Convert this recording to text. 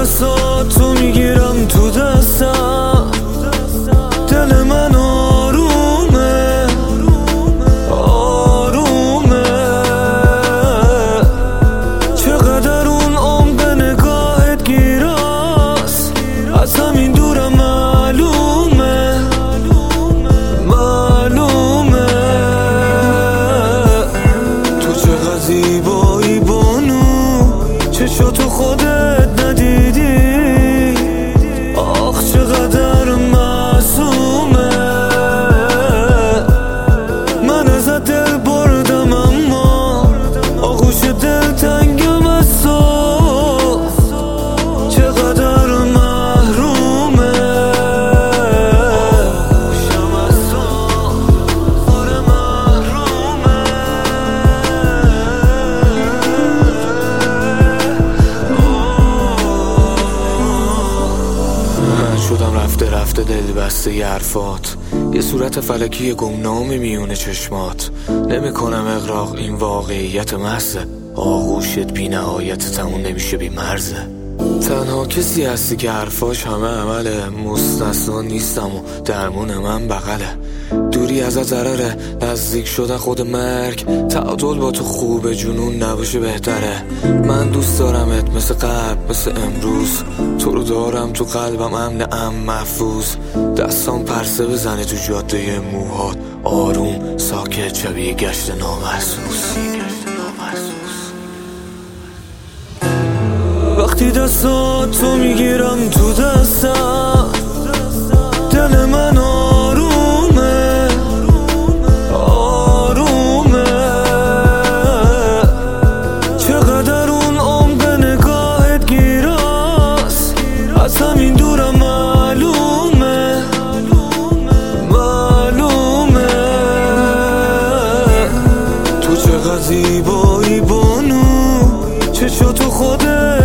دستاتو میگیرم تو دستم، دل من آرومه آرومه. چقدر اون عمق نگاهت گیراست، از همین دورم معلومه معلومه. تو چقدر زیبایی بانو، چشاتو خودت ندیدی، آخ چقدر معصومه. من ازت دل بردم اما آغوش دل تنگم از تو، چقدر محرومه. خوشم از تو آره محرومه. من شدم رفته رفته دل بسته ی حرفات، یه صورت فلکی گمنامی میونه چشمات. نمیکنم اغراق این واقعیت محضه، آغوشت بی نهایت تموم نمیشه بی مرزه. تنها کسی هستی که حرفاش همه عمله، مستثنا نیستم و درمون من بغله. دوری ازت ضرره، نزدیک شدن خود مرگ. تعادل با تو خوبه، جنون نباشه بهتره. من دوست دارمت مثل قبل مثل امروز، تو رو دارم تو قلبم امن محفوظ. دستام پرسه بزنه تو جاده موهات، آروم ساکت شبیه گشت نامحسوس. وقتی دستاتو میگیرم تو دستم، دل من آرومه آرومه. چقدر اون عمق نگاهت گیراست، از همین دورم معلومه معلومه. تو چقدر زیبایی بانو، چشاتو خودت